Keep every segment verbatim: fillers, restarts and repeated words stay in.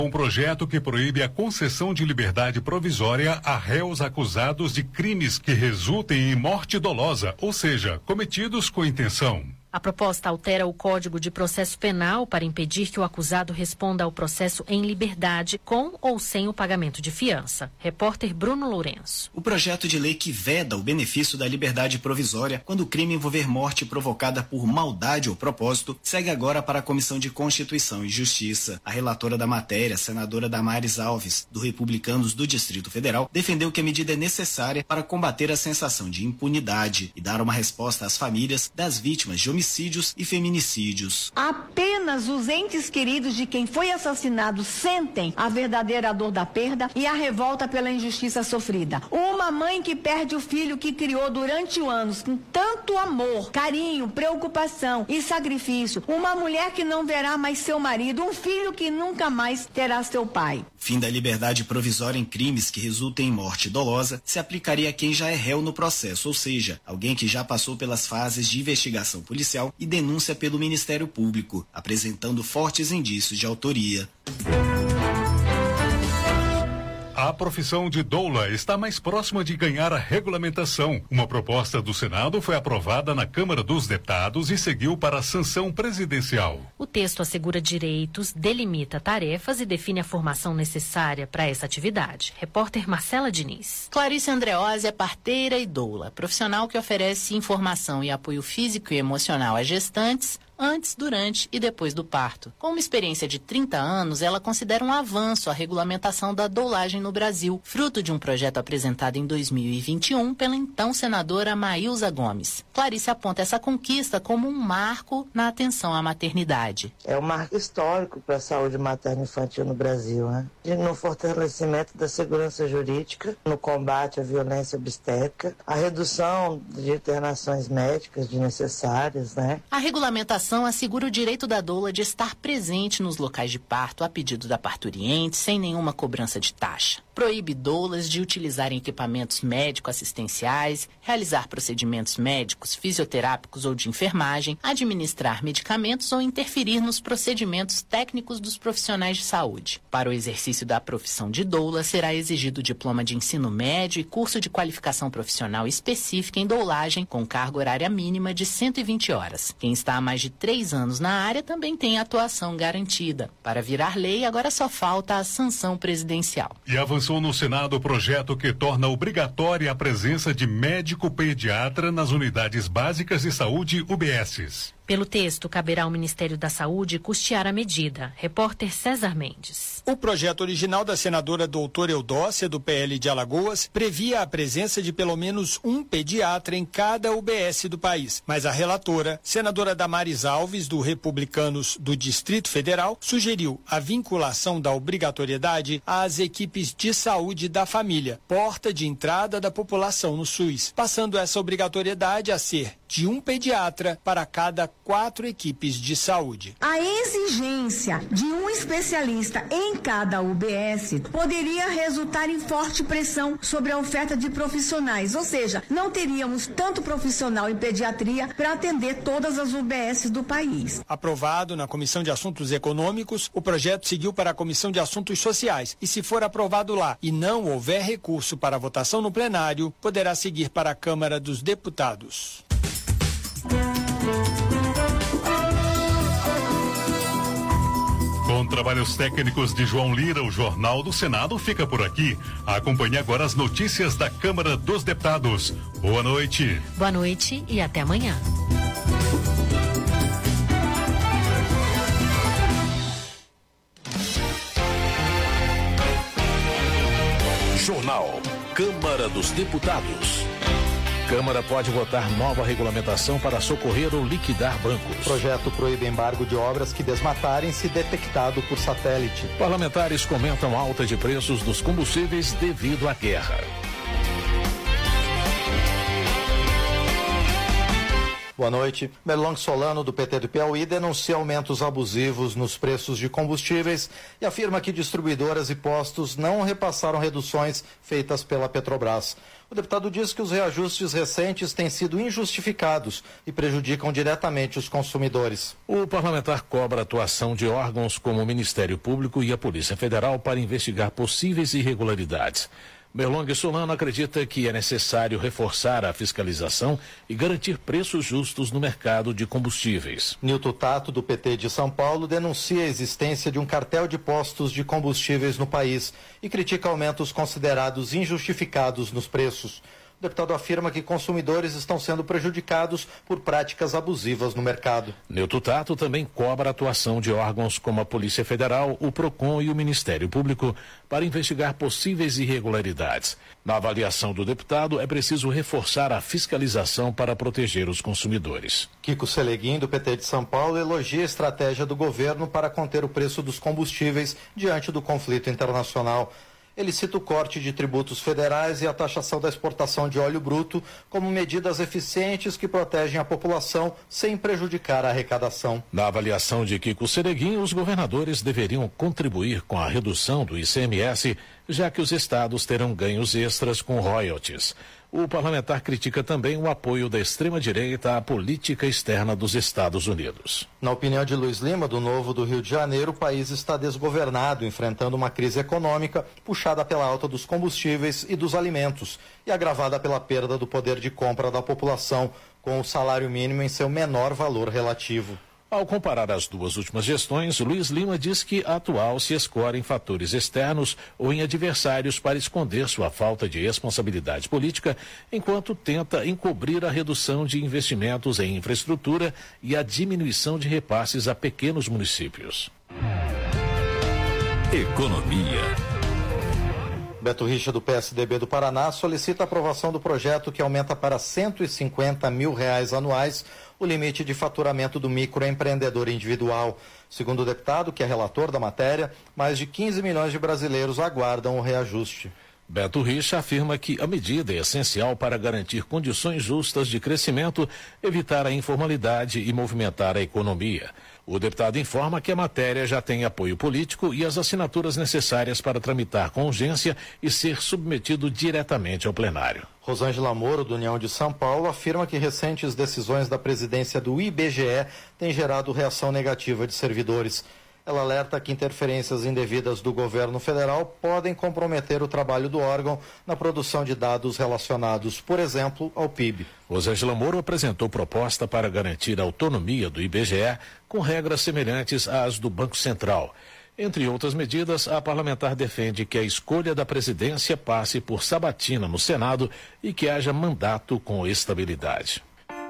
Um projeto que proíbe a concessão de liberdade provisória a réus acusados de crimes que resultem em morte dolosa, ou seja, cometidos com intenção. A proposta altera o Código de Processo Penal para impedir que o acusado responda ao processo em liberdade, com ou sem o pagamento de fiança. Repórter Bruno Lourenço. O projeto de lei que veda o benefício da liberdade provisória quando o crime envolver morte provocada por maldade ou propósito segue agora para a Comissão de Constituição e Justiça. A relatora da matéria, senadora Damares Alves, do Republicanos do Distrito Federal, defendeu que a medida é necessária para combater a sensação de impunidade e dar uma resposta às famílias das vítimas de homicídios homicídios e feminicídios. Apenas os entes queridos de quem foi assassinado sentem a verdadeira dor da perda e a revolta pela injustiça sofrida. Uma mãe que perde o filho que criou durante anos com tanto amor, carinho, preocupação e sacrifício. Uma mulher que não verá mais seu marido, um filho que nunca mais terá seu pai. Fim da liberdade provisória em crimes que resultem em morte dolosa se aplicaria a quem já é réu no processo, ou seja, alguém que já passou pelas fases de investigação policial e denúncia pelo Ministério Público, apresentando fortes indícios de autoria. A profissão de doula está mais próxima de ganhar a regulamentação. Uma proposta do Senado foi aprovada na Câmara dos Deputados e seguiu para a sanção presidencial. O texto assegura direitos, delimita tarefas e define a formação necessária para essa atividade. Repórter Marcela Diniz. Clarice Andreosi é parteira e doula, profissional que oferece informação e apoio físico e emocional a gestantes, antes, durante e depois do parto. Com uma experiência de trinta anos, ela considera um avanço a regulamentação da doulagem no Brasil, fruto de um projeto apresentado em dois mil e vinte e um pela então senadora Maílza Gomes. Clarice aponta essa conquista como um marco na atenção à maternidade. É um marco histórico para a saúde materna e infantil no Brasil, né? No fortalecimento da segurança jurídica, no combate à violência obstétrica, a redução de internações médicas desnecessárias, né? A regulamentação assegura o direito da doula de estar presente nos locais de parto a pedido da parturiente, sem nenhuma cobrança de taxa. Proíbe doulas de utilizarem equipamentos médico-assistenciais, realizar procedimentos médicos, fisioterápicos ou de enfermagem, administrar medicamentos ou interferir nos procedimentos técnicos dos profissionais de saúde. Para o exercício da profissão de doula, será exigido diploma de ensino médio e curso de qualificação profissional específica em doulagem, com carga horária mínima de cento e vinte horas. Quem está há mais de três anos na área também tem atuação garantida. Para virar lei, agora só falta a sanção presidencial. E avançou no Senado o projeto que torna obrigatória a presença de médico pediatra nas unidades básicas de saúde U B S. Pelo texto, caberá ao Ministério da Saúde custear a medida. Repórter César Mendes. O projeto original da senadora doutora Eudócia, do P L de Alagoas, previa a presença de pelo menos um pediatra em cada U B S do país. Mas a relatora, senadora Damares Alves, do Republicanos do Distrito Federal, sugeriu a vinculação da obrigatoriedade às equipes de saúde da família, porta de entrada da população no SUS, passando essa obrigatoriedade a ser de um pediatra para cada quatro equipes de saúde. A exigência de um especialista em cada U B S poderia resultar em forte pressão sobre a oferta de profissionais, ou seja, não teríamos tanto profissional em pediatria para atender todas as U B S do país. Aprovado na Comissão de Assuntos Econômicos, o projeto seguiu para a Comissão de Assuntos Sociais e, se for aprovado lá e não houver recurso para votação no plenário, poderá seguir para a Câmara dos Deputados. Com trabalhos técnicos de João Lira, o Jornal do Senado fica por aqui. Acompanhe agora as notícias da Câmara dos Deputados. Boa noite. Boa noite e até amanhã. Jornal Câmara dos Deputados. Câmara pode votar nova regulamentação para socorrer ou liquidar bancos. O projeto proíbe embargo de obras que desmatarem se detectado por satélite. Parlamentares comentam alta de preços dos combustíveis devido à guerra. Boa noite. Merlong Solano, do P T do Piauí, denuncia aumentos abusivos nos preços de combustíveis e afirma que distribuidoras e postos não repassaram reduções feitas pela Petrobras. O deputado diz que os reajustes recentes têm sido injustificados e prejudicam diretamente os consumidores. O parlamentar cobra a atuação de órgãos como o Ministério Público e a Polícia Federal para investigar possíveis irregularidades. Merlong Solano acredita que é necessário reforçar a fiscalização e garantir preços justos no mercado de combustíveis. Nilton Tato, do P T de São Paulo, denuncia a existência de um cartel de postos de combustíveis no país e critica aumentos considerados injustificados nos preços. O deputado afirma que consumidores estão sendo prejudicados por práticas abusivas no mercado. Nilton Tato também cobra a atuação de órgãos como a Polícia Federal, o PROCON e o Ministério Público para investigar possíveis irregularidades. Na avaliação do deputado, é preciso reforçar a fiscalização para proteger os consumidores. Kiko Seleguin, do P T de São Paulo, elogia a estratégia do governo para conter o preço dos combustíveis diante do conflito internacional. Ele cita o corte de tributos federais e a taxação da exportação de óleo bruto como medidas eficientes que protegem a população sem prejudicar a arrecadação. Na avaliação de Kiko Seleguin, os governadores deveriam contribuir com a redução do I C M S, já que os estados terão ganhos extras com royalties. O parlamentar critica também o apoio da extrema-direita à política externa dos Estados Unidos. Na opinião de Luiz Lima, do Novo do Rio de Janeiro, o país está desgovernado, enfrentando uma crise econômica puxada pela alta dos combustíveis e dos alimentos e agravada pela perda do poder de compra da população, com o salário mínimo em seu menor valor relativo. Ao comparar as duas últimas gestões, Luiz Lima diz que a atual se escora em fatores externos ou em adversários para esconder sua falta de responsabilidade política, enquanto tenta encobrir a redução de investimentos em infraestrutura e a diminuição de repasses a pequenos municípios. Economia. Beto Richa, do P S D B do Paraná, solicita a aprovação do projeto que aumenta para cento e cinquenta mil reais anuais o limite de faturamento do microempreendedor individual. Segundo o deputado, que é relator da matéria, mais de quinze milhões de brasileiros aguardam o reajuste. Beto Richa afirma que a medida é essencial para garantir condições justas de crescimento, evitar a informalidade e movimentar a economia. O deputado informa que a matéria já tem apoio político e as assinaturas necessárias para tramitar com urgência e ser submetido diretamente ao plenário. Rosângela Moro, do União de São Paulo, afirma que recentes decisões da presidência do I B G E têm gerado reação negativa de servidores. Ela alerta que interferências indevidas do governo federal podem comprometer o trabalho do órgão na produção de dados relacionados, por exemplo, ao P I B. Rosângela Moro apresentou proposta para garantir a autonomia do I B G E com regras semelhantes às do Banco Central. Entre outras medidas, a parlamentar defende que a escolha da presidência passe por sabatina no Senado e que haja mandato com estabilidade.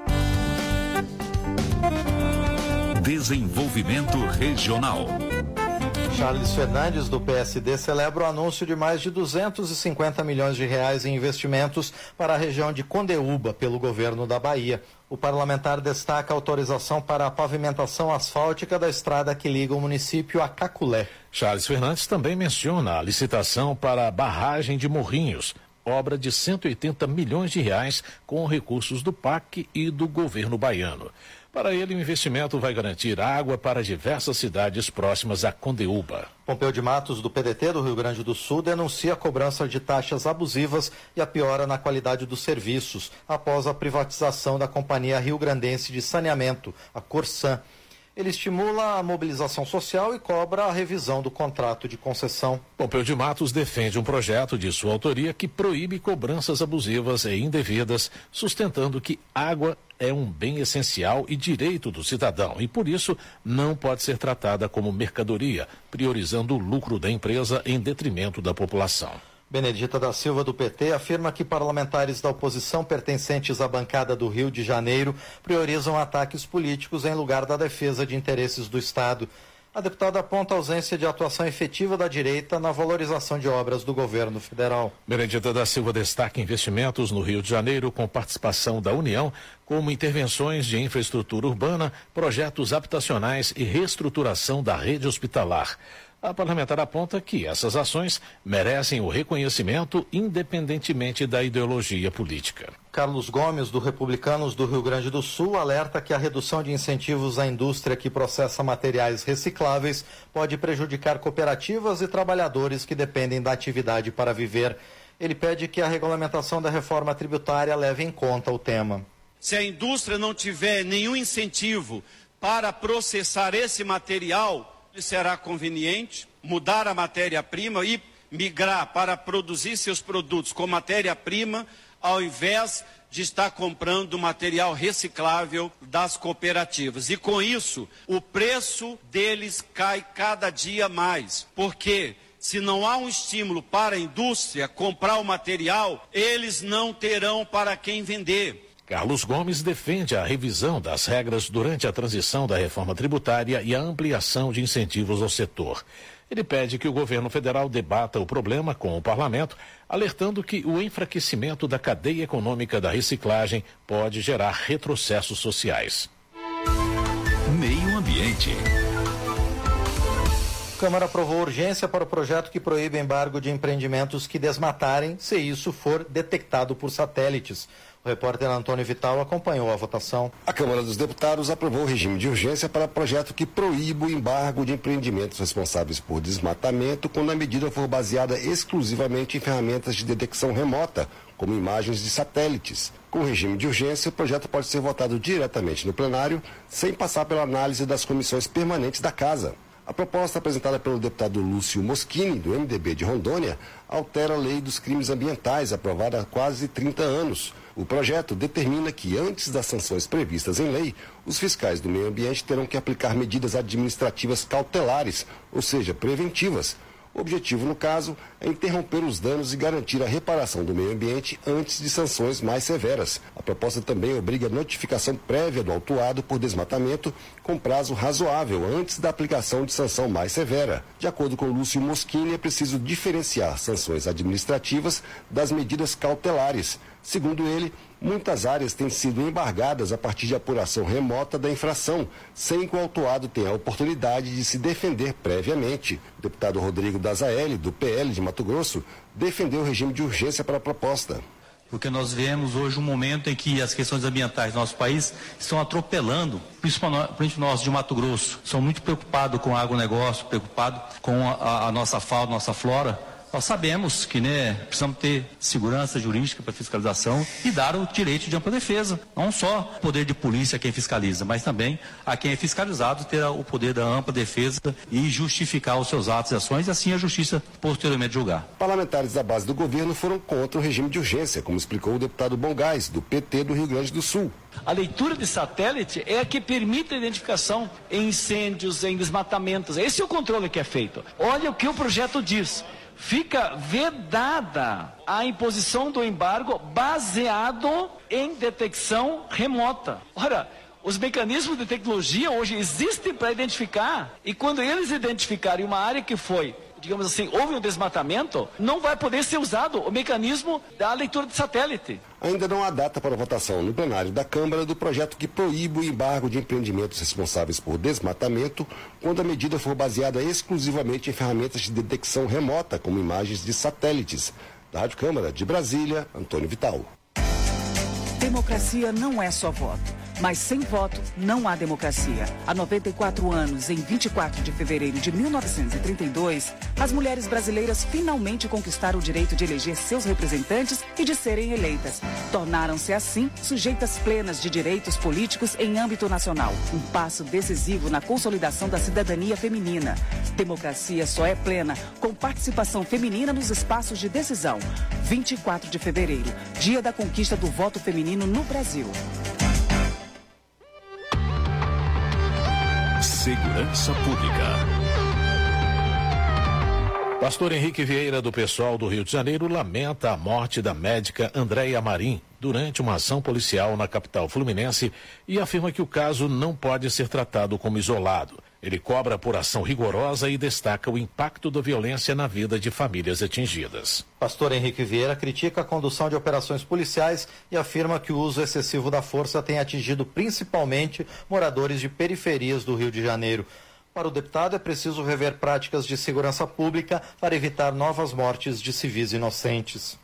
Desenvolvimento Regional. Charles Fernandes, do P S D, celebra o anúncio de mais de duzentos e cinquenta milhões de reais em investimentos para a região de Condeúba pelo governo da Bahia. O parlamentar destaca a autorização para a pavimentação asfáltica da estrada que liga o município a Caculé. Charles Fernandes também menciona a licitação para a barragem de Morrinhos, obra de cento e oitenta milhões de reais com recursos do P A C e do governo baiano. Para ele, o investimento vai garantir água para diversas cidades próximas a Condeúba. Pompeu de Matos, do P D T do Rio Grande do Sul, denuncia a cobrança de taxas abusivas e a piora na qualidade dos serviços após a privatização da Companhia Rio-Grandense de Saneamento, a Corsan. Ele estimula a mobilização social e cobra a revisão do contrato de concessão. Pompeu de Matos defende um projeto de sua autoria que proíbe cobranças abusivas e indevidas, sustentando que água é um bem essencial e direito do cidadão e, por isso, não pode ser tratada como mercadoria, priorizando o lucro da empresa em detrimento da população. Benedita da Silva, do P T, afirma que parlamentares da oposição pertencentes à bancada do Rio de Janeiro priorizam ataques políticos em lugar da defesa de interesses do Estado. A deputada aponta a ausência de atuação efetiva da direita na valorização de obras do governo federal. Benedita da Silva destaca investimentos no Rio de Janeiro com participação da União, como intervenções de infraestrutura urbana, projetos habitacionais e reestruturação da rede hospitalar. A parlamentar aponta que essas ações merecem o reconhecimento independentemente da ideologia política. Carlos Gomes, do Republicanos do Rio Grande do Sul, alerta que a redução de incentivos à indústria que processa materiais recicláveis pode prejudicar cooperativas e trabalhadores que dependem da atividade para viver. Ele pede que a regulamentação da reforma tributária leve em conta o tema. Se a indústria não tiver nenhum incentivo para processar esse material, será conveniente mudar a matéria-prima e migrar para produzir seus produtos com matéria-prima, ao invés de estar comprando material reciclável das cooperativas. E com isso, o preço deles cai cada dia mais, porque se não há um estímulo para a indústria comprar o material, eles não terão para quem vender. Carlos Gomes defende a revisão das regras durante a transição da reforma tributária e a ampliação de incentivos ao setor. Ele pede que o governo federal debata o problema com o parlamento, alertando que o enfraquecimento da cadeia econômica da reciclagem pode gerar retrocessos sociais. Meio Ambiente. A Câmara aprovou urgência para o projeto que proíbe embargo de empreendimentos que desmatarem, se isso for detectado por satélites. O repórter Antônio Vital acompanhou a votação. A Câmara dos Deputados aprovou o regime de urgência para projeto que proíbe o embargo de empreendimentos responsáveis por desmatamento quando a medida for baseada exclusivamente em ferramentas de detecção remota, como imagens de satélites. Com o regime de urgência, o projeto pode ser votado diretamente no plenário, sem passar pela análise das comissões permanentes da Casa. A proposta apresentada pelo deputado Lúcio Moschini, do M D B de Rondônia, altera a lei dos crimes ambientais, aprovada há quase trinta anos. O projeto determina que, antes das sanções previstas em lei, os fiscais do meio ambiente terão que aplicar medidas administrativas cautelares, ou seja, preventivas. O objetivo, no caso, é interromper os danos e garantir a reparação do meio ambiente antes de sanções mais severas. A proposta também obriga a notificação prévia do autuado por desmatamento com prazo razoável antes da aplicação de sanção mais severa. De acordo com Lúcio Moschini, é preciso diferenciar sanções administrativas das medidas cautelares. Segundo ele, muitas áreas têm sido embargadas a partir de apuração remota da infração, sem que o autuado tenha a oportunidade de se defender previamente. O deputado Rodrigo Dazaelli, do P L de Mato Grosso, defendeu o regime de urgência para a proposta. Porque nós vemos hoje um momento em que as questões ambientais do nosso país estão atropelando, principalmente nós de Mato Grosso. Somos muito preocupados com o agronegócio, preocupados com a, a nossa fauna, nossa flora. Nós sabemos que, né, precisamos ter segurança jurídica para fiscalização e dar o direito de ampla defesa. Não só o poder de polícia a quem fiscaliza, mas também a quem é fiscalizado ter o poder da ampla defesa e justificar os seus atos e ações e assim a justiça posteriormente julgar. Parlamentares da base do governo foram contra o regime de urgência, como explicou o deputado Bongás, do P T do Rio Grande do Sul. A leitura de satélite é a que permite a identificação em incêndios, em desmatamentos. Esse é o controle que é feito. Olha o que o projeto diz. Fica vedada a imposição do embargo baseado em detecção remota. Ora, os mecanismos de tecnologia hoje existem para identificar, e quando eles identificarem uma área que foi, digamos assim, houve um desmatamento, não vai poder ser usado o mecanismo da leitura de satélite. Ainda não há data para votação no plenário da Câmara do projeto que proíbe o embargo de empreendimentos responsáveis por desmatamento quando a medida for baseada exclusivamente em ferramentas de detecção remota, como imagens de satélites. Da Rádio Câmara de Brasília, Antônio Vital. Democracia não é só voto, mas sem voto não há democracia. Há noventa e quatro anos, em vinte e quatro de fevereiro de mil novecentos e trinta e dois, as mulheres brasileiras finalmente conquistaram o direito de eleger seus representantes e de serem eleitas. Tornaram-se, assim, sujeitas plenas de direitos políticos em âmbito nacional. Um passo decisivo na consolidação da cidadania feminina. Democracia só é plena com participação feminina nos espaços de decisão. vinte e quatro de fevereiro, dia da conquista do voto feminino no Brasil. Segurança Pública. Pastor Henrique Vieira, do pessoal do Rio de Janeiro, lamenta a morte da médica Andréia Marim durante uma ação policial na capital fluminense e afirma que o caso não pode ser tratado como isolado. Ele cobra por ação rigorosa e destaca o impacto da violência na vida de famílias atingidas. Pastor Henrique Vieira critica a condução de operações policiais e afirma que o uso excessivo da força tem atingido principalmente moradores de periferias do Rio de Janeiro. Para o deputado, é preciso rever práticas de segurança pública para evitar novas mortes de civis inocentes.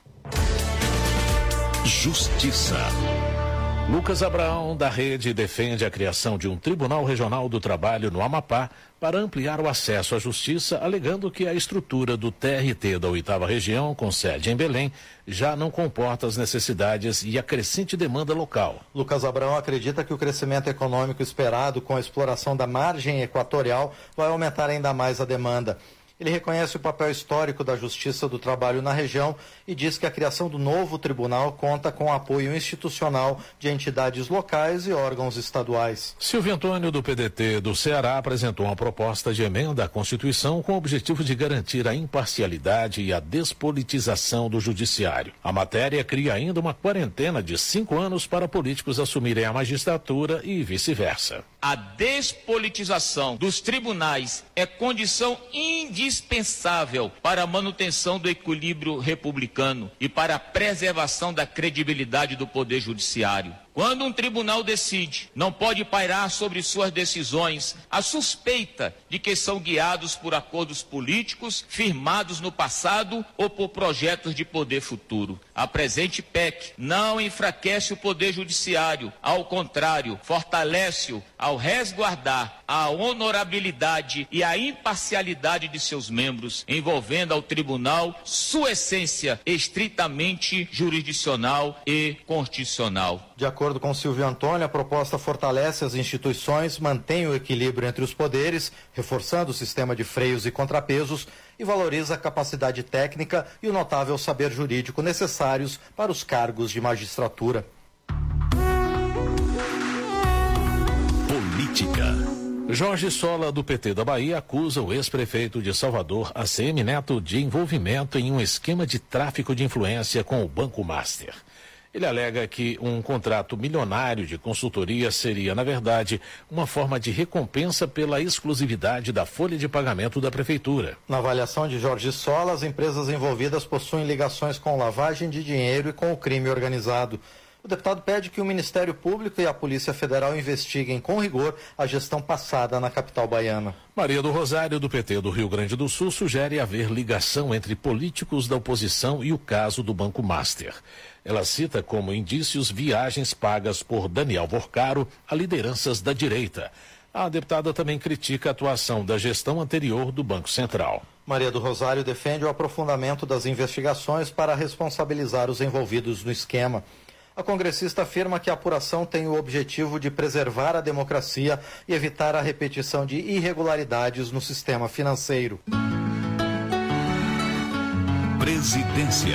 Justiça. Lucas Abraão, da Rede, defende a criação de um Tribunal Regional do Trabalho no Amapá para ampliar o acesso à justiça, alegando que a estrutura do T R T da oitava Região, com sede em Belém, já não comporta as necessidades e a crescente demanda local. Lucas Abraão acredita que o crescimento econômico esperado com a exploração da margem equatorial vai aumentar ainda mais a demanda. Ele reconhece o papel histórico da Justiça do Trabalho na região e diz que a criação do novo tribunal conta com apoio institucional de entidades locais e órgãos estaduais. Silvio Antônio, do P D T do Ceará, apresentou uma proposta de emenda à Constituição com o objetivo de garantir a imparcialidade e a despolitização do judiciário. A matéria cria ainda uma quarentena de cinco anos para políticos assumirem a magistratura e vice-versa. A despolitização dos tribunais é condição indispensável para a manutenção do equilíbrio republicano e para a preservação da credibilidade do Poder Judiciário. Quando um tribunal decide, não pode pairar sobre suas decisões a suspeita de que são guiados por acordos políticos firmados no passado ou por projetos de poder futuro. A presente P E C não enfraquece o Poder Judiciário, ao contrário, fortalece-o ao resguardar a honorabilidade e a imparcialidade de seus membros, envolvendo ao tribunal sua essência estritamente jurisdicional e constitucional. De acordo com Silvio Antônio, a proposta fortalece as instituições, mantém o equilíbrio entre os poderes, reforçando o sistema de freios e contrapesos e valoriza a capacidade técnica e o notável saber jurídico necessários para os cargos de magistratura. Política. Jorge Sola, do P T da Bahia, acusa o ex-prefeito de Salvador, A C M Neto, de envolvimento em um esquema de tráfico de influência com o Banco Master. Ele alega que um contrato milionário de consultoria seria, na verdade, uma forma de recompensa pela exclusividade da folha de pagamento da prefeitura. Na avaliação de Jorge Sola, as empresas envolvidas possuem ligações com lavagem de dinheiro e com o crime organizado. O deputado pede que o Ministério Público e a Polícia Federal investiguem com rigor a gestão passada na capital baiana. Maria do Rosário, do P T do Rio Grande do Sul, sugere haver ligação entre políticos da oposição e o caso do Banco Master. Ela cita como indícios viagens pagas por Daniel Vorcaro a lideranças da direita. A deputada também critica a atuação da gestão anterior do Banco Central. Maria do Rosário defende o aprofundamento das investigações para responsabilizar os envolvidos no esquema. A congressista afirma que a apuração tem o objetivo de preservar a democracia e evitar a repetição de irregularidades no sistema financeiro. Presidência.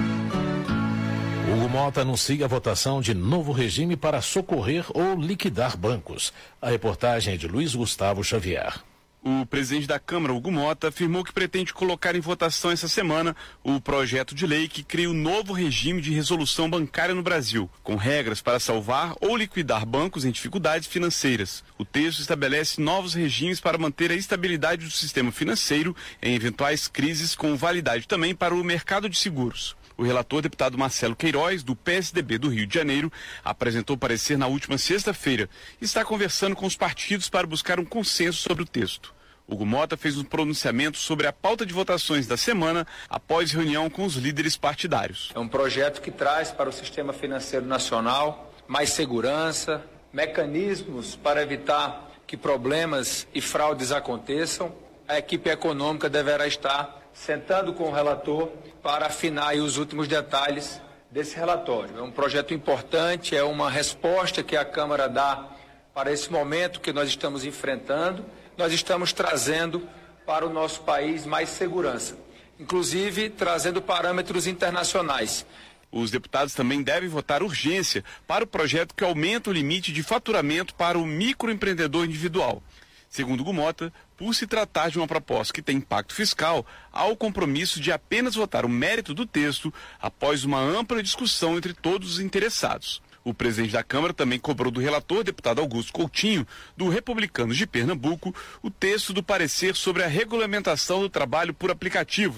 Hugo Mota anuncia a votação de novo regime para socorrer ou liquidar bancos. A reportagem é de Luiz Gustavo Xavier. O presidente da Câmara, Hugo Mota, afirmou que pretende colocar em votação essa semana o projeto de lei que cria o novo regime de resolução bancária no Brasil, com regras para salvar ou liquidar bancos em dificuldades financeiras. O texto estabelece novos regimes para manter a estabilidade do sistema financeiro em eventuais crises, com validade também para o mercado de seguros. O relator, deputado Marcelo Queiroz, do P S D B do Rio de Janeiro, apresentou parecer na última sexta-feira e está conversando com os partidos para buscar um consenso sobre o texto. Hugo Mota fez um pronunciamento sobre a pauta de votações da semana após reunião com os líderes partidários. É um projeto que traz para o sistema financeiro nacional mais segurança, mecanismos para evitar que problemas e fraudes aconteçam. A equipe econômica deverá estar sentando com o relator para afinar os últimos detalhes desse relatório. É um projeto importante, é uma resposta que a Câmara dá para esse momento que nós estamos enfrentando. Nós estamos trazendo para o nosso país mais segurança, inclusive trazendo parâmetros internacionais. Os deputados também devem votar urgência para o projeto que aumenta o limite de faturamento para o microempreendedor individual. Segundo Hugo Mota, por se tratar de uma proposta que tem impacto fiscal, há o compromisso de apenas votar o mérito do texto após uma ampla discussão entre todos os interessados. O presidente da Câmara também cobrou do relator, deputado Augusto Coutinho, do Republicanos de Pernambuco, o texto do parecer sobre a regulamentação do trabalho por aplicativos,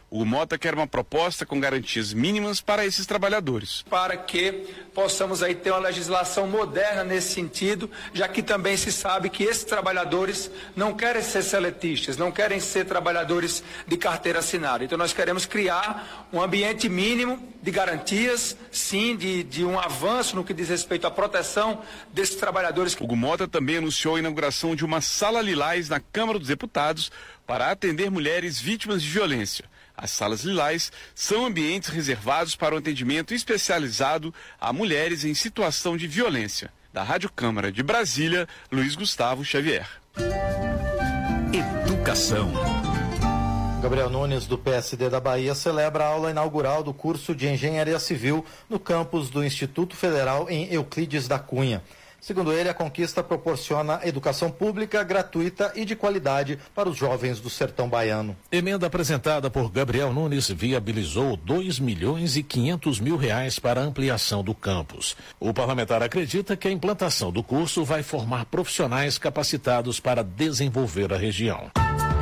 O Mota quer uma proposta com garantias mínimas para esses trabalhadores. Para que possamos aí ter uma legislação moderna nesse sentido, já que também se sabe que esses trabalhadores não querem ser seletistas, não querem ser trabalhadores de carteira assinada. Então nós queremos criar um ambiente mínimo de garantias, sim, de, de um avanço no que diz respeito à proteção desses trabalhadores. O Mota também anunciou a inauguração de uma sala lilás na Câmara dos Deputados para atender mulheres vítimas de violência. As salas lilás são ambientes reservados para o atendimento especializado a mulheres em situação de violência. Da Rádio Câmara de Brasília, Luiz Gustavo Xavier. Educação. Gabriel Nunes, do P S D da Bahia, celebra a aula inaugural do curso de Engenharia Civil no campus do Instituto Federal em Euclides da Cunha. Segundo ele, a conquista proporciona educação pública, gratuita e de qualidade para os jovens do sertão baiano. Emenda apresentada por Gabriel Nunes viabilizou dois milhões e quinhentos mil reais para a ampliação do campus. O parlamentar acredita que a implantação do curso vai formar profissionais capacitados para desenvolver a região.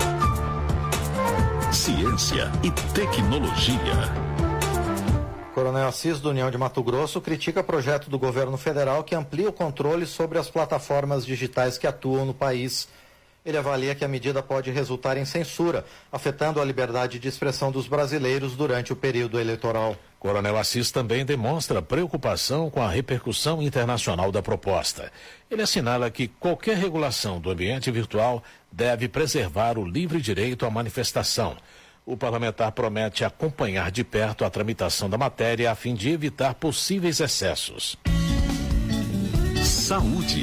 Ciência e tecnologia. Coronel Assis, do União de Mato Grosso, critica projeto do governo federal que amplia o controle sobre as plataformas digitais que atuam no país. Ele avalia que a medida pode resultar em censura, afetando a liberdade de expressão dos brasileiros durante o período eleitoral. Coronel Assis também demonstra preocupação com a repercussão internacional da proposta. Ele assinala que qualquer regulação do ambiente virtual deve preservar o livre direito à manifestação. O parlamentar promete acompanhar de perto a tramitação da matéria a fim de evitar possíveis excessos. Saúde.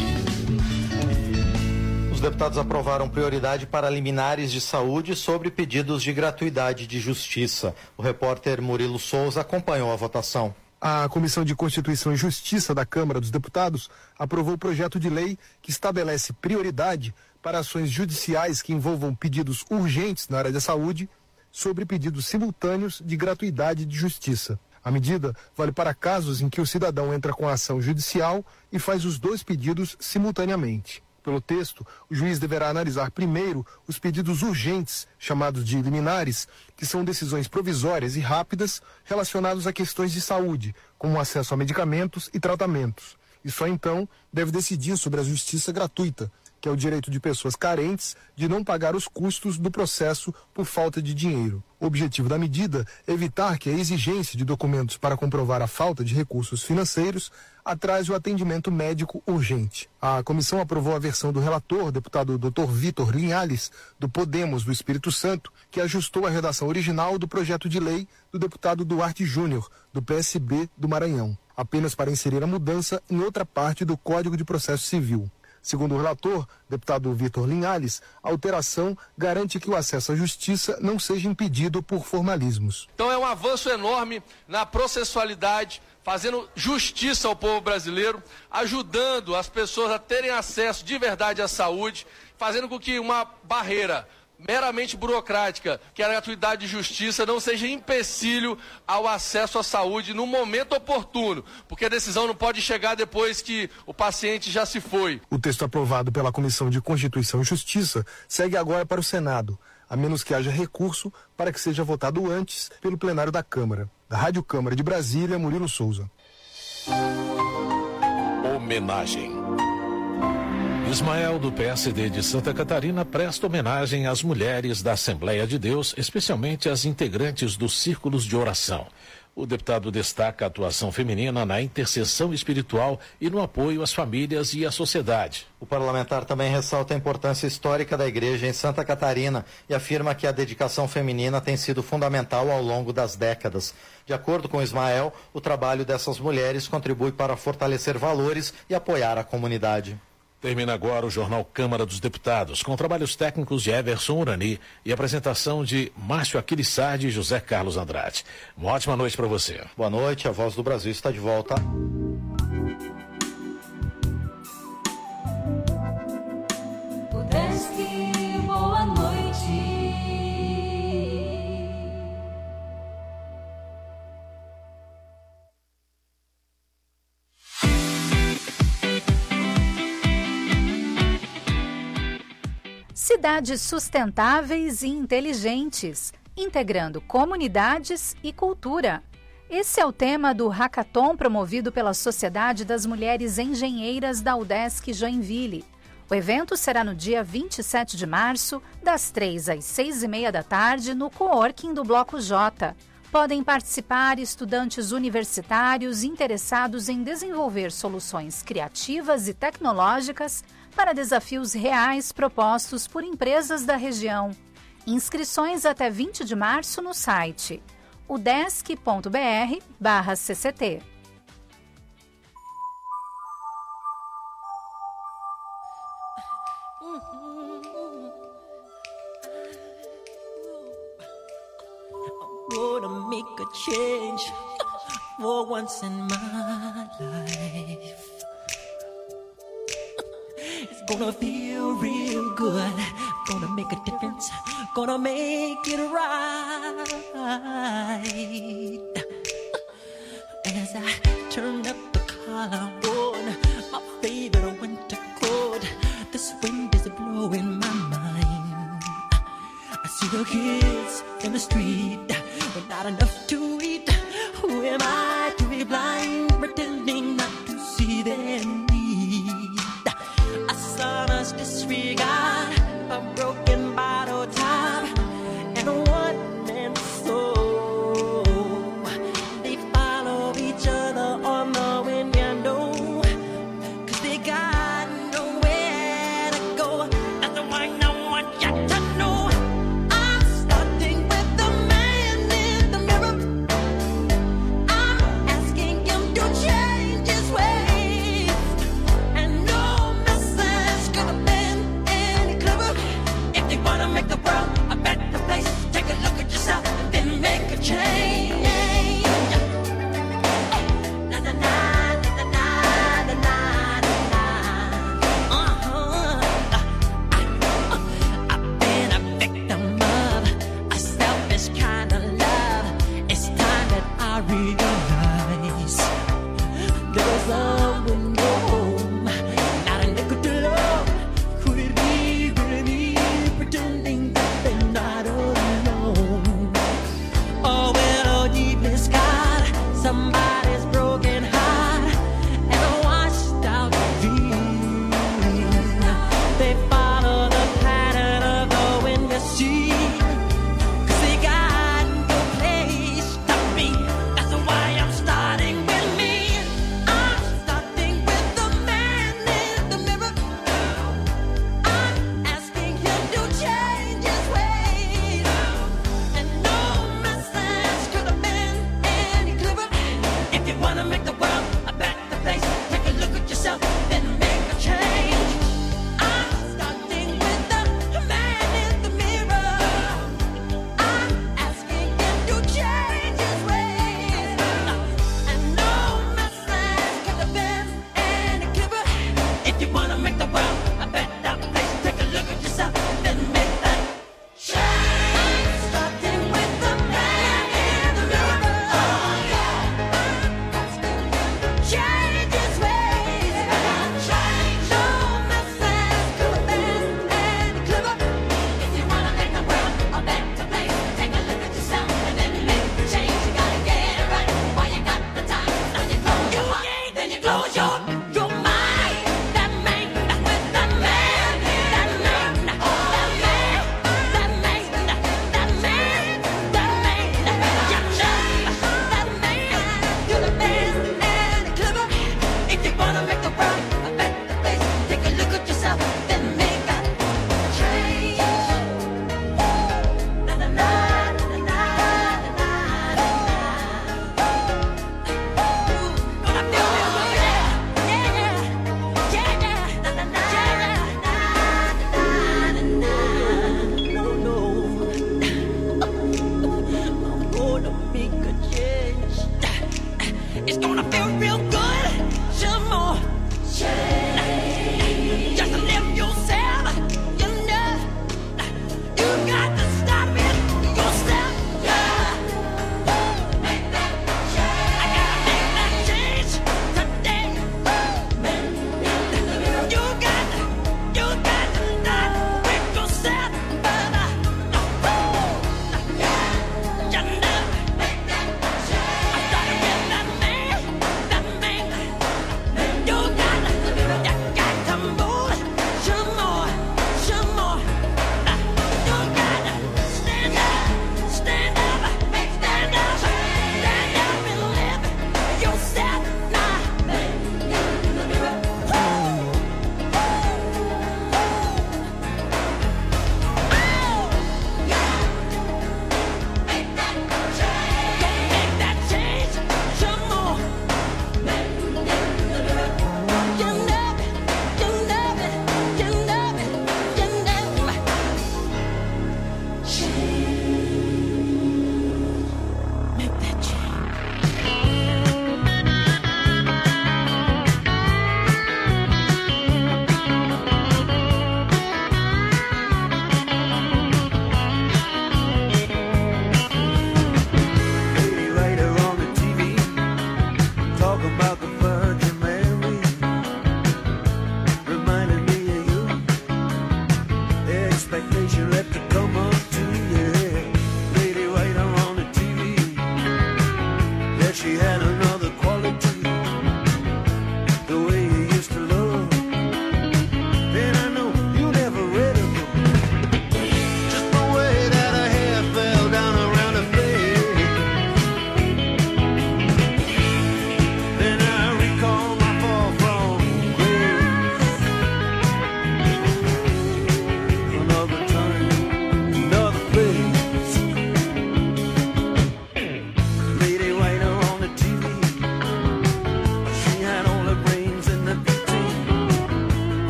Os deputados aprovaram prioridade para liminares de saúde sobre pedidos de gratuidade de justiça. O repórter Murilo Souza acompanhou a votação. A Comissão de Constituição e Justiça da Câmara dos Deputados aprovou o projeto de lei que estabelece prioridade para ações judiciais que envolvam pedidos urgentes na área da saúde sobre pedidos simultâneos de gratuidade de justiça. A medida vale para casos em que o cidadão entra com a ação judicial e faz os dois pedidos simultaneamente. Pelo texto, o juiz deverá analisar primeiro os pedidos urgentes, chamados de liminares, que são decisões provisórias e rápidas relacionadas a questões de saúde, como acesso a medicamentos e tratamentos. E só então deve decidir sobre a justiça gratuita, que é o direito de pessoas carentes de não pagar os custos do processo por falta de dinheiro. O objetivo da medida é evitar que a exigência de documentos para comprovar a falta de recursos financeiros atrase o atendimento médico urgente. A comissão aprovou a versão do relator, deputado doutor Vitor Linhares, do Podemos do Espírito Santo, que ajustou a redação original do projeto de lei do deputado Duarte Júnior, do P S B do Maranhão, apenas para inserir a mudança em outra parte do Código de Processo Civil. Segundo o relator, deputado Vitor Linhares, a alteração garante que o acesso à justiça não seja impedido por formalismos. Então é um avanço enorme na processualidade, fazendo justiça ao povo brasileiro, ajudando as pessoas a terem acesso de verdade à saúde, fazendo com que uma barreira meramente burocrática, que é a gratuidade de justiça, não seja empecilho ao acesso à saúde no momento oportuno, porque a decisão não pode chegar depois que o paciente já se foi. O texto aprovado pela Comissão de Constituição e Justiça segue agora para o Senado, a menos que haja recurso para que seja votado antes pelo plenário da Câmara. Da Rádio Câmara de Brasília, Murilo Souza. Homenagem. Ismael, do P S D de Santa Catarina, presta homenagem às mulheres da Assembleia de Deus, especialmente às integrantes dos círculos de oração. O deputado destaca a atuação feminina na intercessão espiritual e no apoio às famílias e à sociedade. O parlamentar também ressalta a importância histórica da igreja em Santa Catarina e afirma que a dedicação feminina tem sido fundamental ao longo das décadas. De acordo com Ismael, o trabalho dessas mulheres contribui para fortalecer valores e apoiar a comunidade. Termina agora o Jornal Câmara dos Deputados, com trabalhos técnicos de Everson Urani e apresentação de Márcio Aquilissardi e José Carlos Andrade. Uma ótima noite para você. Boa noite, a Voz do Brasil está de volta. Pudeste, boa noite. Cidades sustentáveis e inteligentes. integrando comunidades e cultura. Esse é o tema do hackathon promovido pela Sociedade das Mulheres Engenheiras da UDESC Joinville. O evento será no dia vinte e sete de março, das três às seis e meia da tarde, no coworking do Bloco J. Podem participar estudantes universitários interessados em desenvolver soluções criativas e tecnológicas para desafios reais propostos por empresas da região. Inscrições até vinte de março no site udesc.br barra CCT. Gonna make a change for once in my life. It's gonna feel real good. Gonna make a difference. Gonna make it right. As I turn up the collar on my favorite winter coat, this wind is blowing my mind. I see the kids in the street with not enough to eat. Who am I to be blind, pretending not to see their need? A son's disregard, a broken bottle top, and a one-man soul. They follow each other on the wind, you know, 'cause they got nowhere to go. That's why I want you to know I'm starting with the man in the mirror. I'm asking him to change his ways, and no message could have been any clearer. If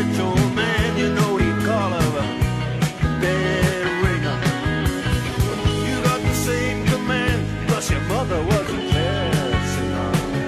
rich old man, you know he'd call her a bed ringer. You got the same command, plus your mother was a jazz singer.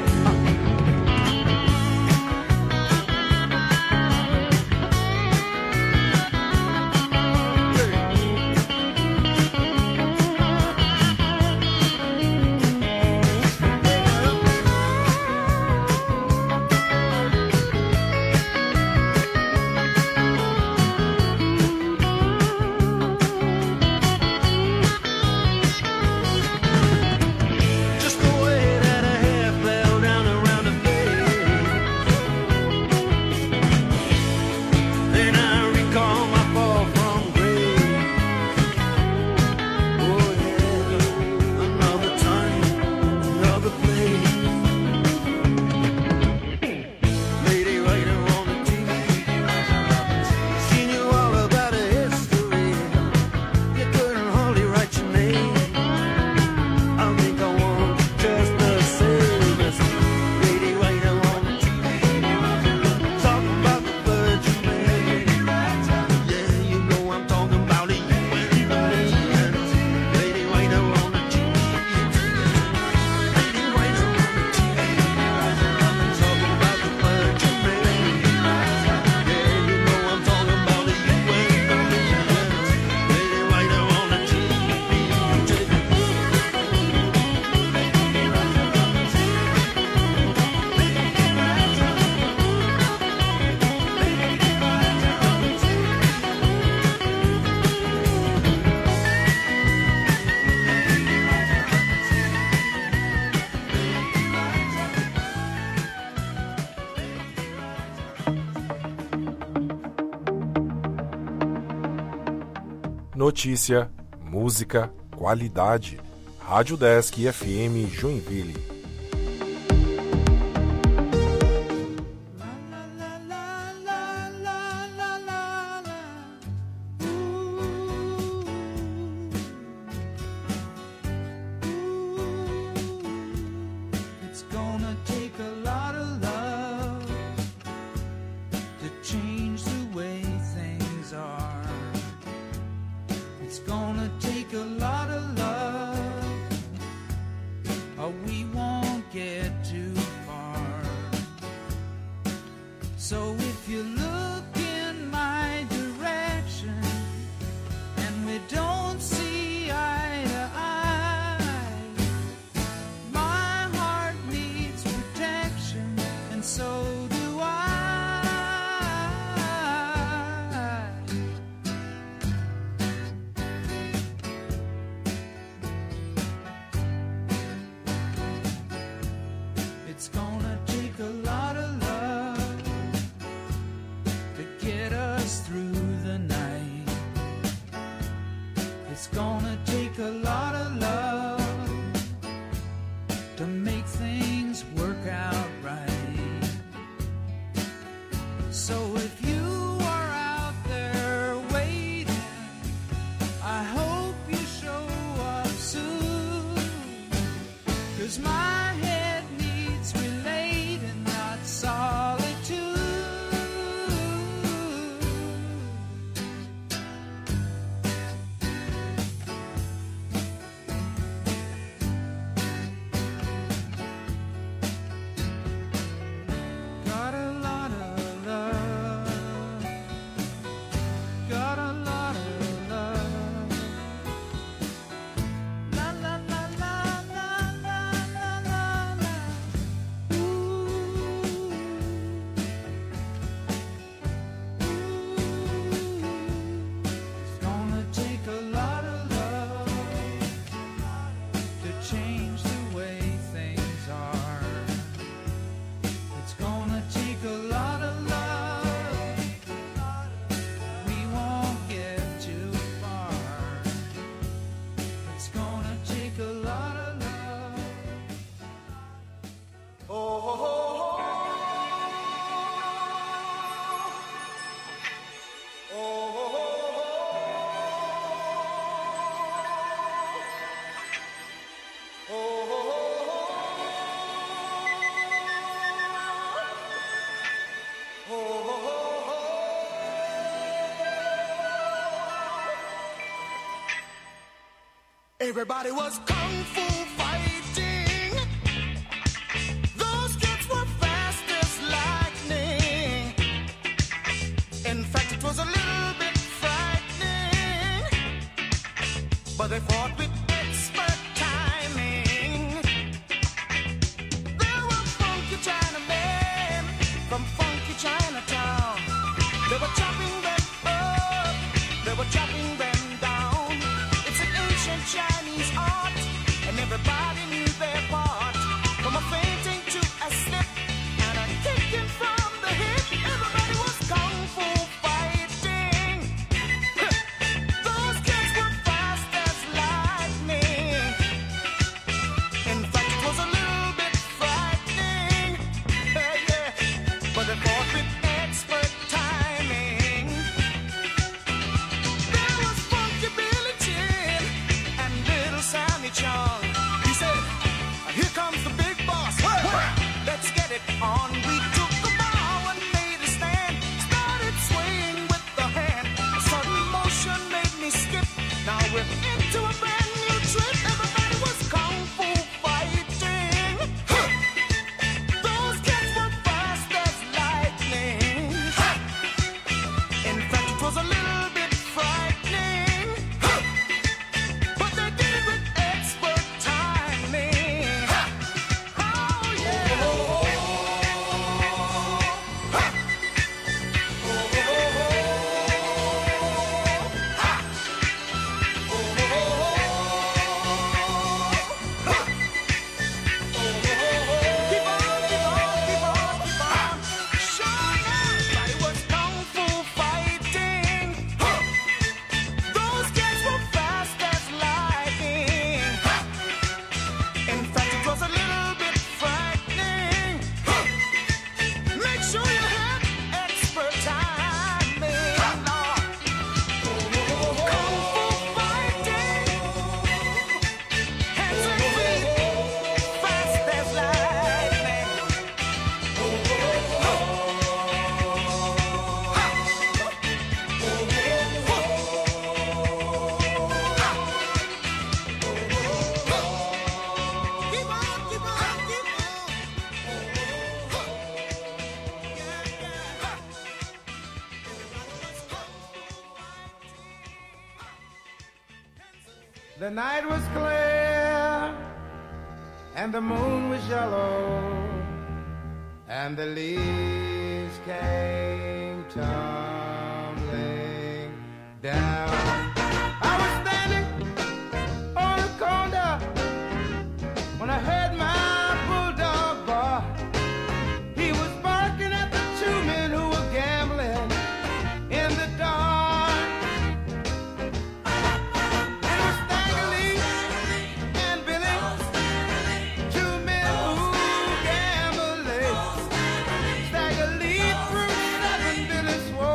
Just the way that her hair fell down around her face. Then I recall my fall from grace. Oh yeah, another time, another place. Lady writer on the T V, she knew all about her history. You couldn't hardly write your name. I think I want just the same as lady writer on the T V. Talk about the Virgin Mary. Yeah, you know I'm talking about you and the man. Lady writer on the T V. Lady writer on the T V. Talking about the Virgin Mary. Yeah, you know I'm talking about you and the man. Lady writer on the T V. Notícia, música, qualidade. Rádio Desk F M Joinville. It's gonna take a lot of love to change the way things are. It's gonna take a lot of love, or we won't get too far. So if you look in my direction and we don't see eye to eye, my heart needs protection, and so do I. It's gonna take a lot of love to get us through the night. It's gonna take a lot of love to make things work out right. So if you are out there waiting, I hope you show up soon. 'Cause my head needs relating, not solitude. Got a lot of love. Got a lot of love. La la la la la la la la la. Ooh. It's gonna take a lot of love to change the way things are. It's gonna take a lot of love. We won't get too far. It's gonna take a lot of love. Oh, oh, oh, oh. Oh, oh, oh, oh. Oh, oh, oh, oh. Everybody was kung fu fighting. Those kids were fast as lightning. In fact, it was a little bit frightening, but they fought with expert timing. There were funky Chinamen from funky Chinatown. They were chopping them up, they were chopping them down. It's an ancient Chinese art, and everybody knew their part. From a fainting to a slip, and a kicking from the hip. Everybody was kung fu fighting. Those kids were fast as lightning. In fact, it was a little bit frightening. Yeah, yeah. But they fought with expert timing. There was Funky Billy Chin and Little Sammy Chung. He said, "Here comes the big boss. Let's get it on." We took a bow and made a stand. Started swaying with the hand. A sudden motion made me skip. Now we're into a brand new trip. Everybody was kung fu fighting. Those kids were fast as lightning. In fact, it was a little bit frightening, but they did it with expert timing. Oh yeah. Keep on, keep on, keep on, keep on. Sure, everybody was kung fu fighting. Those kids were fast as lightning. In fact, it was a little bit frightening. Make sure you have expert timing. Kung fu fighting. Hands and feet, fast as lightning. Keep on, keep on, keep on. The night was clear and the moon was yellow and the leaves came tumbling down. I was standing on the corner when I heard my bulldog bark. He was barking at the two men who were gambling in the dark. It was Stagger Lee and Billy, two men who gambled late. Stagger Lee threw seven, Billy swore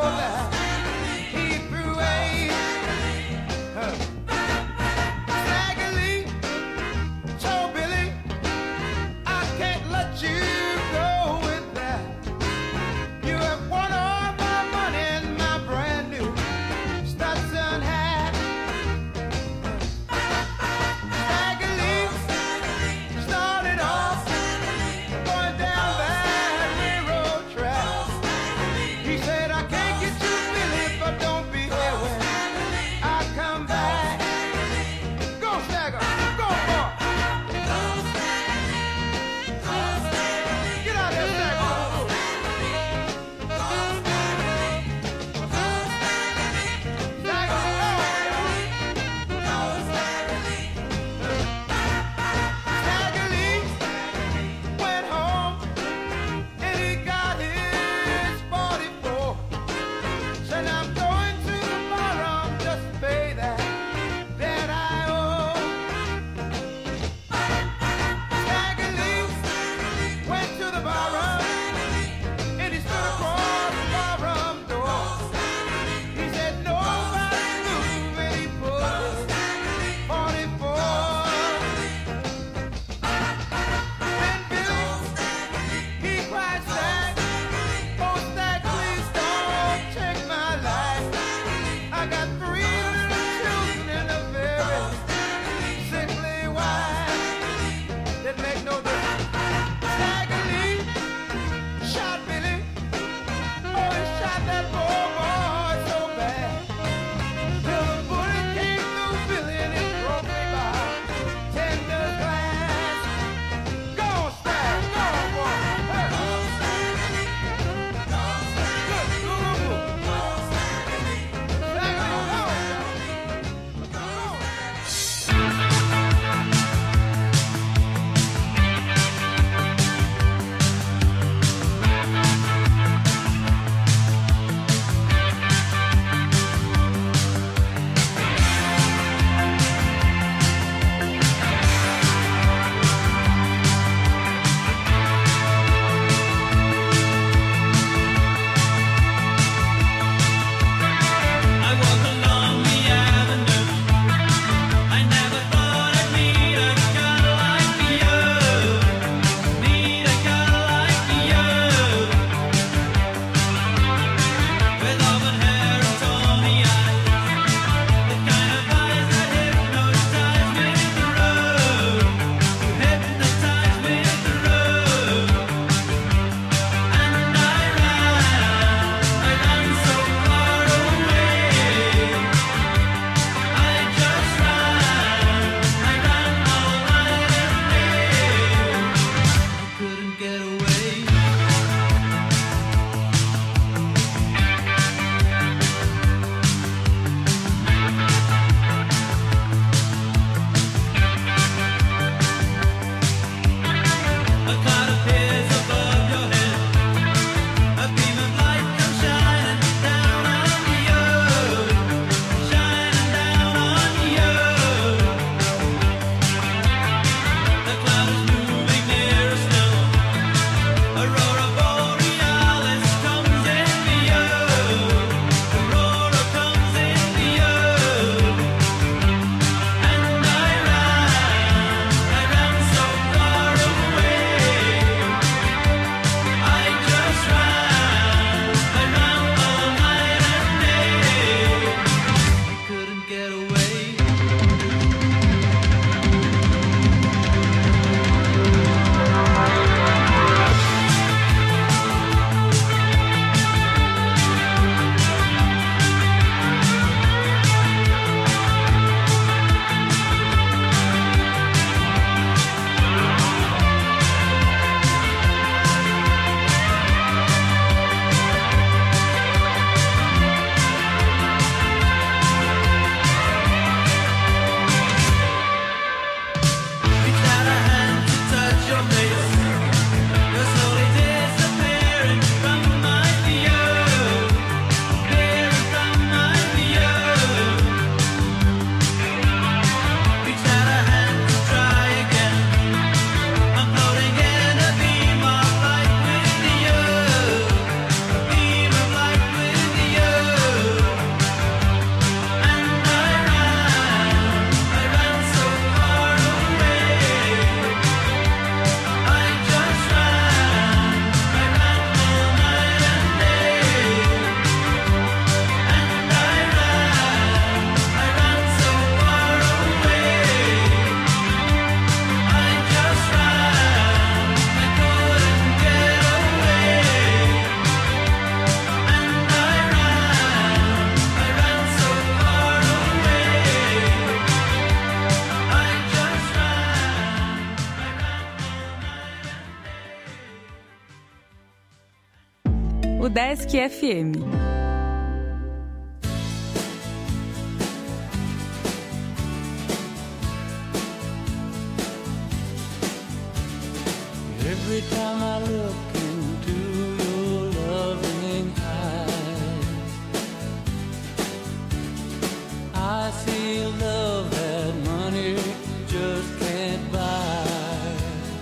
UDESC F M. Every time I look into your loving eyes, I see love that money just can't buy.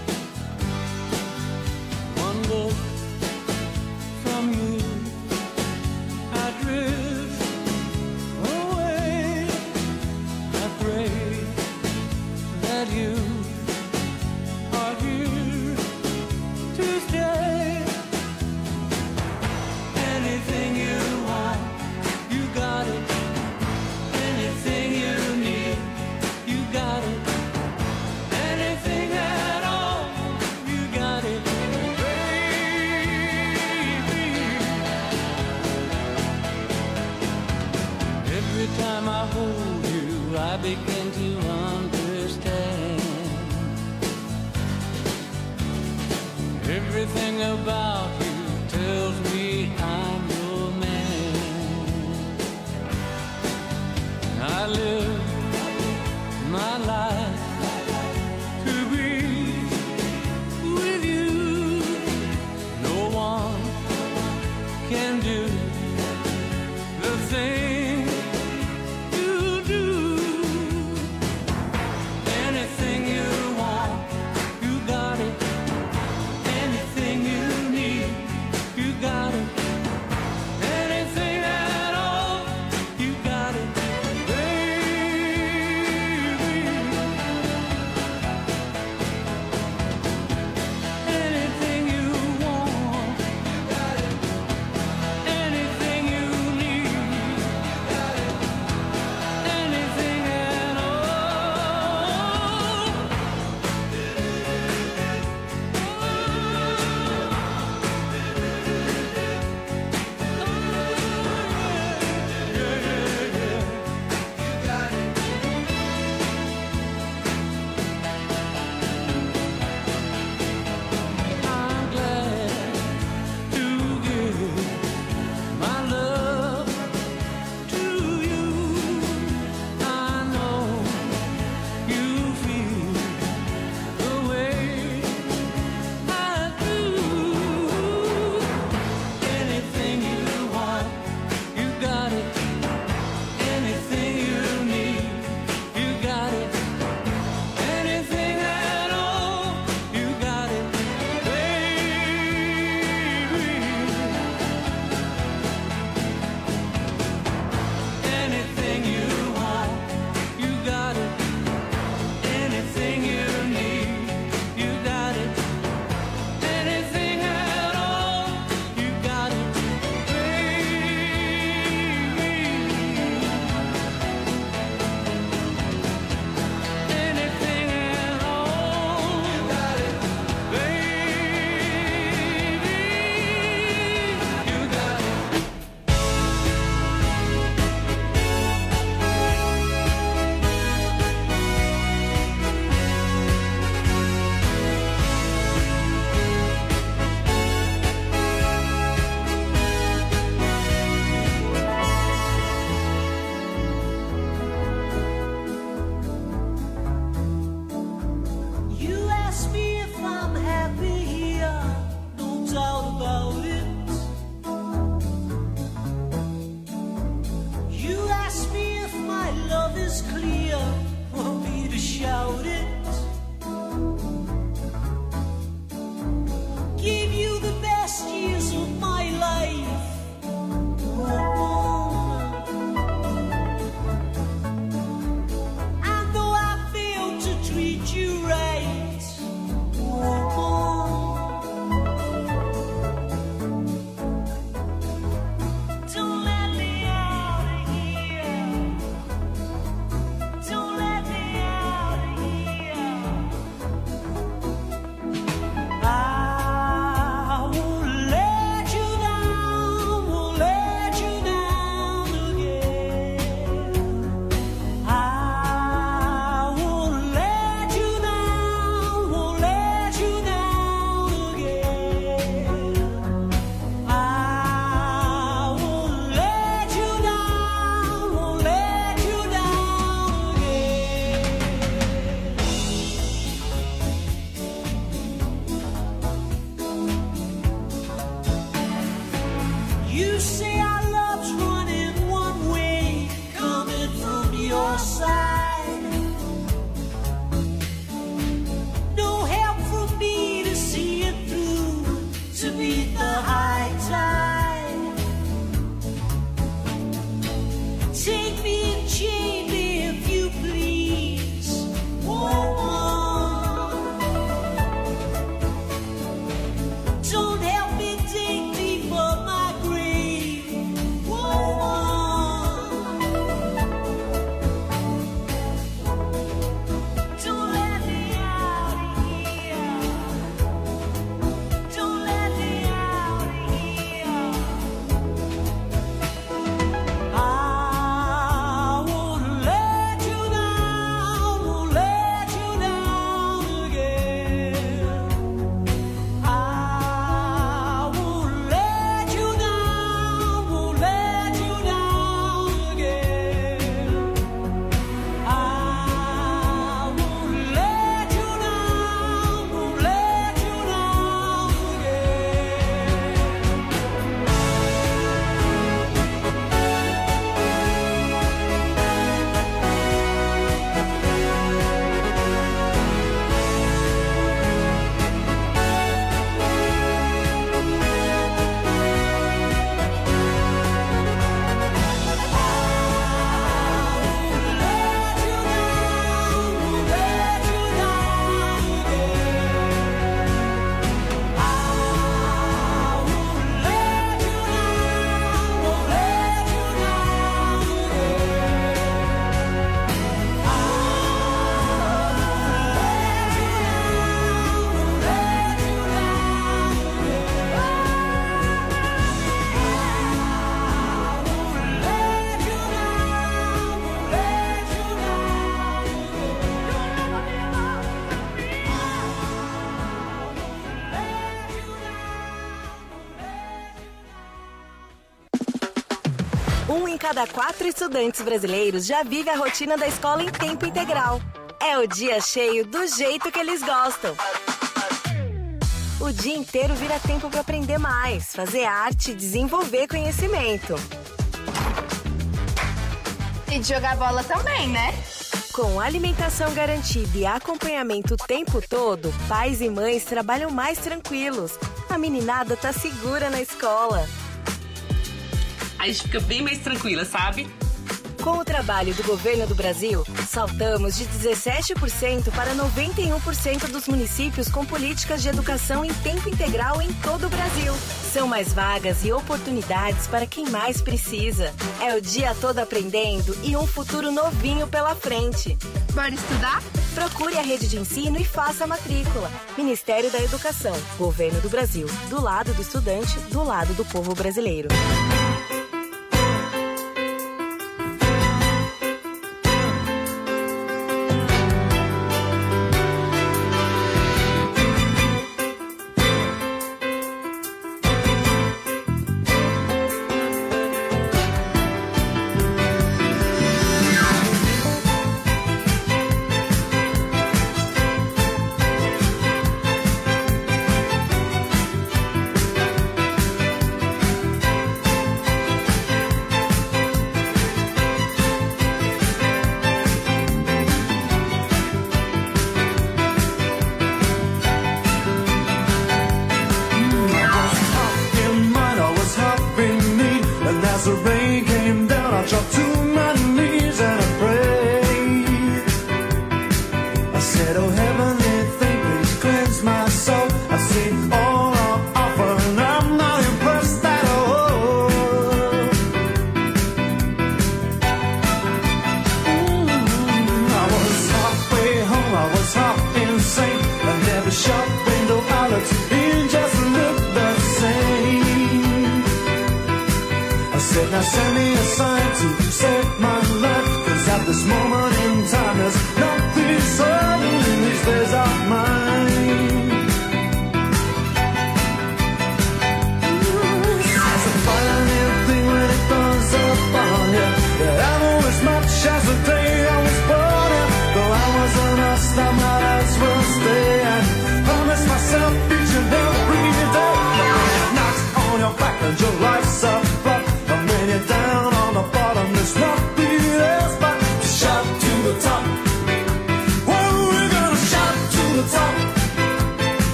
One look from you, I drift away. I pray that you are here to stay. Anything you want, you got it. Anything you need, you got it. Anything at all, you got it. Baby, every time I hold you, I begin to understand. Everything about you tells me I'm your man. I live my life to be with you. No one can do the thing you do. You say our love's running one way, coming from your side. No help for me to see it through, to meet the high tide. Take me and chain me if you please, woman. Don't help me dig deeper my grave, woman. Don't let me out of here. Don't let me out of here. I won't let you down, won't let you down again. I won't let you down, won't let you down again. I won't let you down, won't let you down Um em cada quatro estudantes brasileiros já vive a rotina da escola em tempo integral. É o dia cheio do jeito que eles gostam. O dia inteiro vira tempo para aprender mais, fazer arte e desenvolver conhecimento. E de jogar bola também, né? Com alimentação garantida e acompanhamento o tempo todo, pais e mães trabalham mais tranquilos. A meninada tá segura na escola. A gente fica bem mais tranquila, sabe? Com o trabalho do governo do Brasil, saltamos de dezessete por cento para noventa e um por cento dos municípios com políticas de educação em tempo integral em todo o Brasil. São mais vagas e oportunidades para quem mais precisa. É o dia todo aprendendo e um futuro novinho pela frente. Bora estudar? Procure a rede de ensino e faça a matrícula. Ministério da Educação, Governo do Brasil. Do lado do estudante, do lado do povo brasileiro. the rain came down, I dropped to my knees and I prayed. I said, oh heavenly thing, please cleanse my soul. I see all I offer and I'm not impressed at all. Mm, I was halfway home, I was half insane, and every shop window I looked in just looked the same. I said, now send me a sign to save my life, cause at this moment in time there's nothing certain in these days of mine. It's a funny thing when it comes upon you, that I know as much as the day I was born in. Though I was a lost, I might as well stay and promise myself each and every day, knock on your back and your life's up.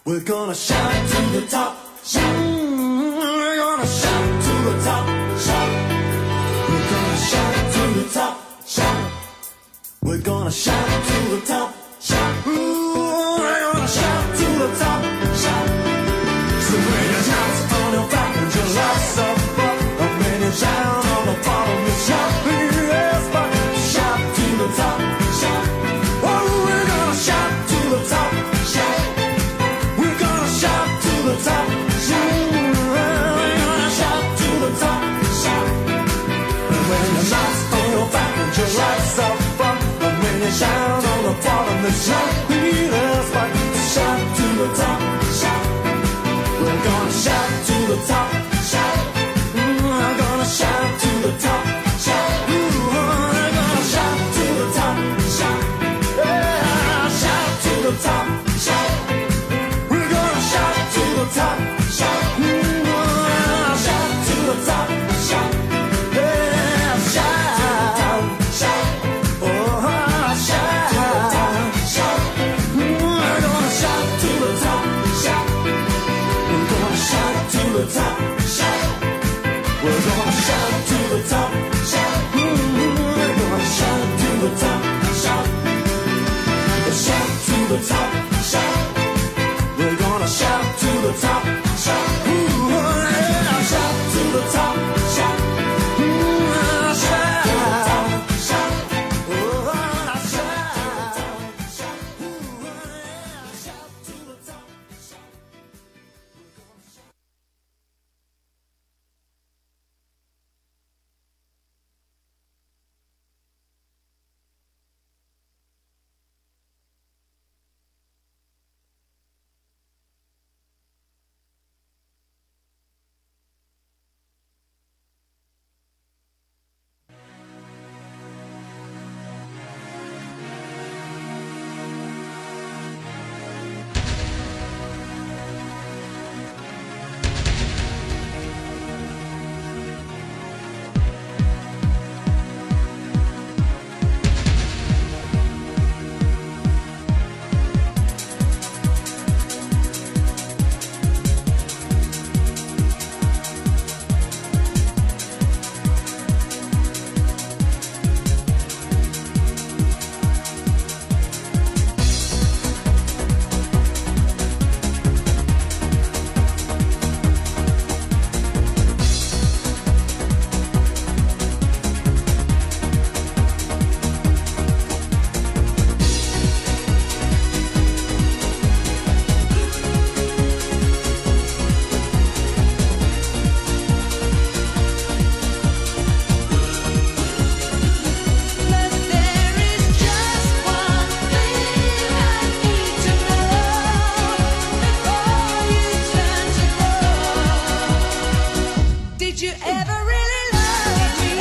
We're gonna shout to the top, shout. We're gonna shout to the top, shout. We're gonna shout to the top, shout. We're gonna shout